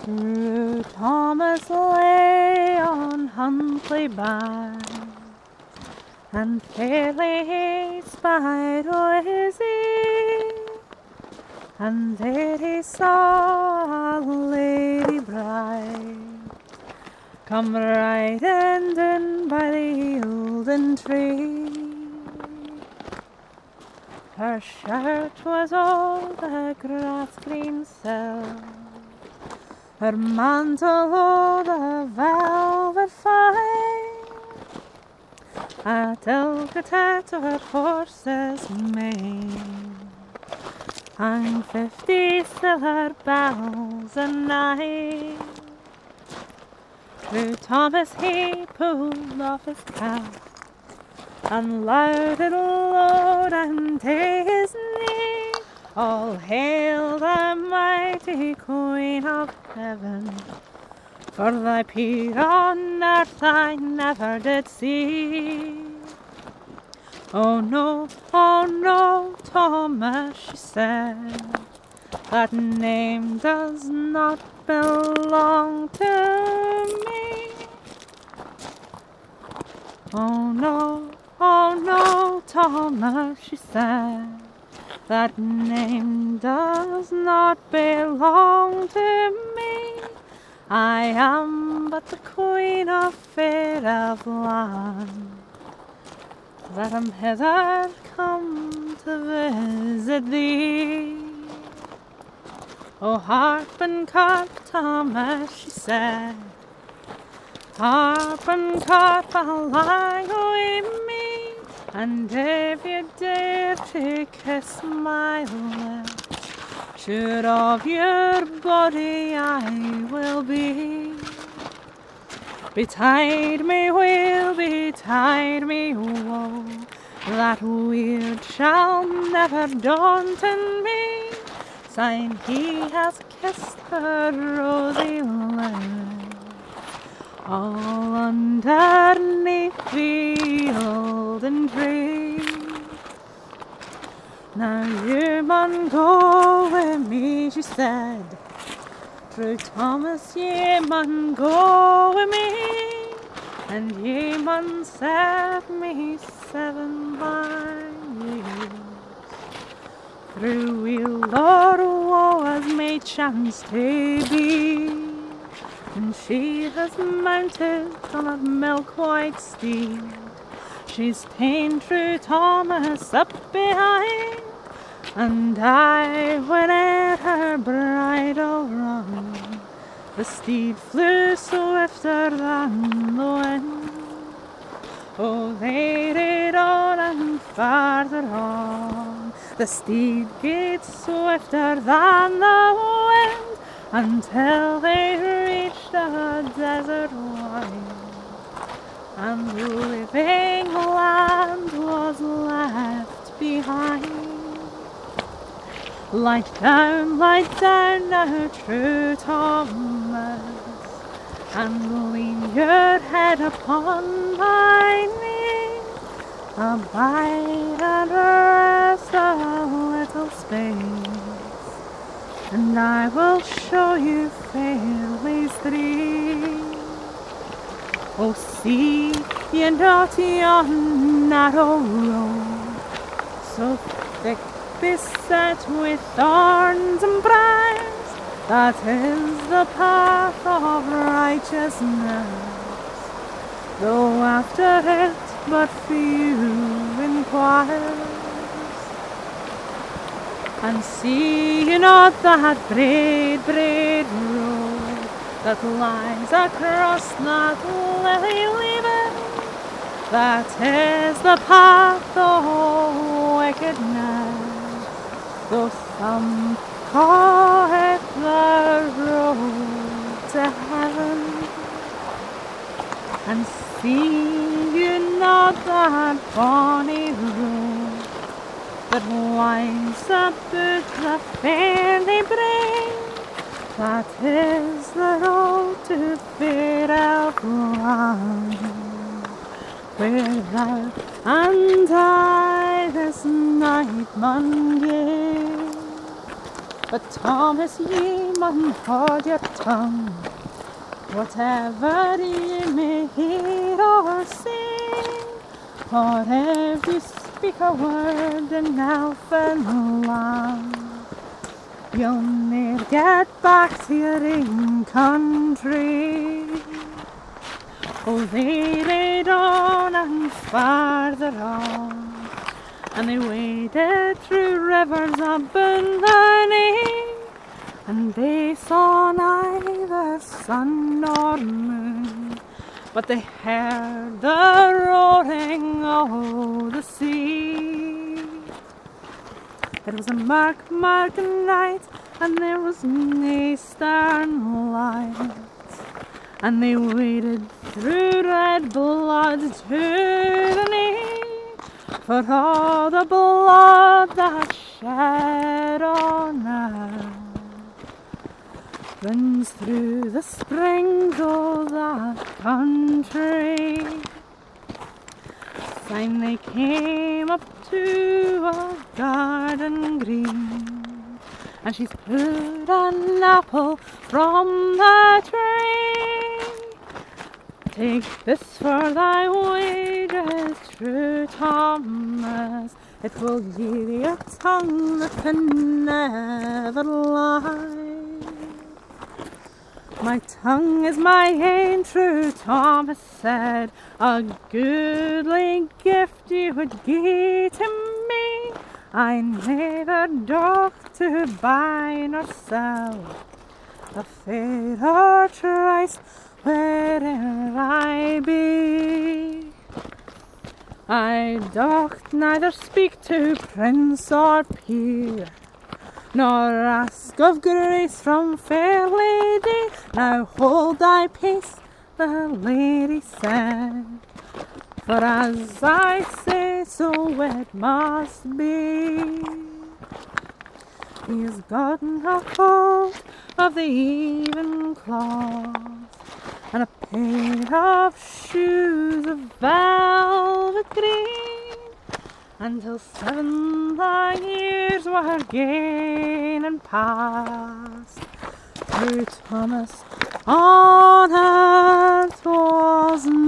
True Thomas lay on Huntly Bar, and fairly he spied Oisey, and there he saw a lady bride come riding in by the olden tree. Her shirt was all the grass green silk, her mantle all the velvet fine, a delicate head to her horse's mane, hung 50 silver bells a night. True Thomas he pulled off his cap, and loud and loud and to his knee, all hail the mighty Queen of Heaven, for thy peer on earth I never did see. Oh no, Thomas, she said, that name does not belong to me. Oh no, Thomas, she said, that name does not belong to me. I am but the Queen of Fair Elfland, that am hither come to visit thee. Oh, harp and carp, Thomas, she said, harp and carp along with me, and if you dare to kiss my lips, sure of your body I will be. Betide me will, betide me woe, that weird shall never daunt in me, sign he has kissed her rosy lips, all underneath the olden tree. Now you mun go with me, she said, True Thomas, ye mun go with me, and ye mun serve me 7 years. Through weal or woe as may chance to be, and she has mounted on a milk-white steed. She's ta'en True Thomas up behind, and I when at her bridle rung, the steed flew swifter than the wind. Oh, they rode on and farther on, the steed gaed swifter than the wind, until they reached a desert wide, and living land was left behind. Light down now, True Thomas, and lean your head upon my knee. Abide and rest a little space, and I will show you fair ways 3. Oh, see ye not yon narrow road, so thick beset with thorns and briars, that is the path of righteousness, though after it but few inquires. And see you not that broad road that lies across that lily leaven, that is the path of wickedness, though some call it the road to heaven. And see you not that bonny road that winds about the fairly brae, that is the road to Fair Elfland, where thou and I this night mun gae. But Thomas, ye mun hold your tongue, whatever ye may hear or sing, for if you speak a word in Newfoundland, you'll ne'er get back to your own country. Oh, they laid on and farther on, and they waded through rivers of Bunlaney, and they saw neither sun nor moon, but they heard the roaring of the sea. It was a mark night, and there was nae stern light, and they waded through red blood to the knee, for all the blood that's shed on earth runs through the springs of that country. Syne they came up to a garden green, and she's pulled an apple from the tree. Take this for thy wages, true Thomas, it will give thee a tongue that can never lie. My tongue is my ain, true Thomas said, a goodly gift you would gie to me. I neither doth to buy nor sell, a fair or trice where'er I be. I doth neither speak to prince or peer, nor ask of grace from fair lady. Now hold thy peace, the lady said, for as I say, so it must be. He has gotten a hold of the even cloth, and a pair of shoes of velvet green, until 7 long years were gane and past. True Thomas on earth was